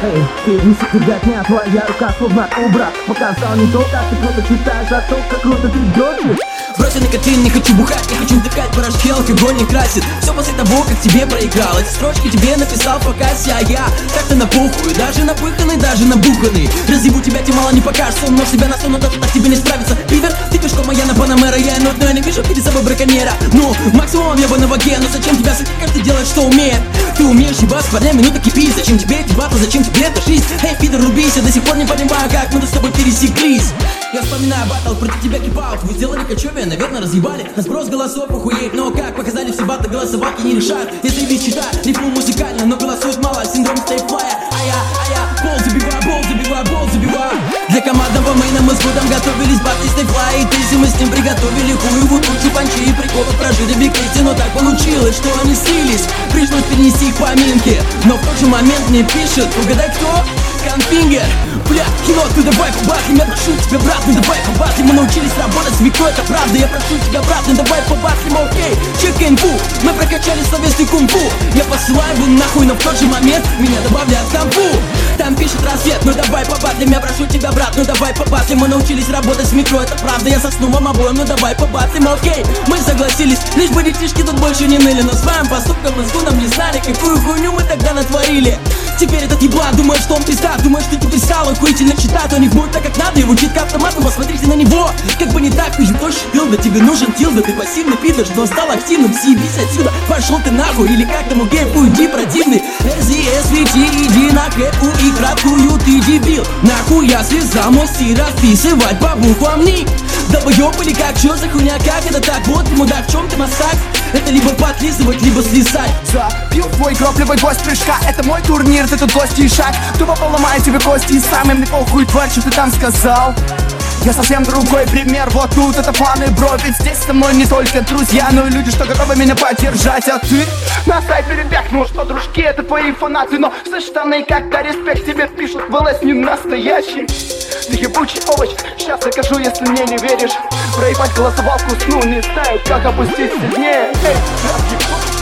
Эй, ты не секунда дня, твоя рука словно убрат. Показал не то, как ты круто читаешь, а то, как круто ты держишь. Бросил никотин, не хочу бухать, не хочу вдыхать порошки, алкоголь не красит. Все после того, как тебе проиграл. Эти строчки тебе написал в покасе, а я так-то напухаю. Даже напыханный, даже набуханный. Разъебу тебя, тебе мало не покажется. Умножь себя на 100, но даже так тебе не справится. Пидор, ты пешком, а я на Панамера. Я нот, но я не вижу перед собой браконьера. Ну, максимум я бы на ваге, но зачем тебя сыпать, каждый делает, что умеет. Ты умеешь ебать с парнями, ну так и пи. Зачем тебе эти батлы, зачем тебе эта жизнь? Эй, пидор, рубись, я до сих пор не понимаю, как мы с тобой пересеклись. Я вспоминаю батл, против тебя кипаут. Вы сделали кочевья, наверное, разъебали. На сброс голосов охуеть, но как показали все батлы, голосовалки не решают. Если бить чита, рифму музыкально, но голосует мало. Синдром стейфлая, бол забиваю, бол забиваю. Для командного мейна мы с годом готовились батлы стейфлая и Тейзи. Мы с ним приготовили хуевую кучу панчей и приколов про жида Бикрейти. Но так получилось, что они слились. Пришлось перенести их поминки, но в тот же момент мне пишет: угадай кто? Ганфингер. Бля, кино, ты давай побатлим, я прошу тебя, брат, ну давай побатлим. Мы научились работать с микро, это правда, я прошу тебя, брат, ну давай побатлим, окей. Чек-инфу, мы прокачали словесный кунг-фу. Я посылаю его нахуй, но в тот же момент меня добавляют в конфу. Там пишет рассвет, ну давай побатлим, я прошу тебя, брат, ну давай побатлим. Мы научились работать с микро, это правда, я сосну вам обоим, ну давай побатлим, окей. Мы согласились, лишь бы детишки тут больше не ныли. Но своим поступком мы с Гуном не знали, какую хуйню мы тогда натворили. Теперь этот еблан думает, что он пизда, думает, что ты писал, охуительно читает, он не будет так, как надо, его читка автоматом, посмотрите на него. Как бы не так, ты же больше пил, да тебе нужен тилда, ты пассивный пидор, что стал активным, съебись отсюда, пошел ты нахуй, или как там у гейп, уйди, противный. SVT, иди на КУ и краткую, ты дебил, нахуй я слезал мости расписывать по буквам ник. Долбоёб или как, чё за хуйня, как это так, вот ты мудак, в чём ты мастак? Это либо подлизывать, либо слезать. Забил твой гробливый гость прыжка. Это мой турнир, ты тут гость и шаг. Тупо поломаю тебе кости и сам им не похуй, тварь, что ты там сказал. Я совсем другой пример, вот тут это планы, бро. Ведь здесь со мной не только друзья, но и люди, что готовы меня поддержать. А ты на сайт перебегнул, что дружки это твои фанаты. Но за штаны как-то респект тебе пишут, в ЛС не настоящий. Ты ебучий овощ, сейчас окажу, если мне не веришь. Проебать голосовалку сну, не знаю, как опустить сильнее. Эй,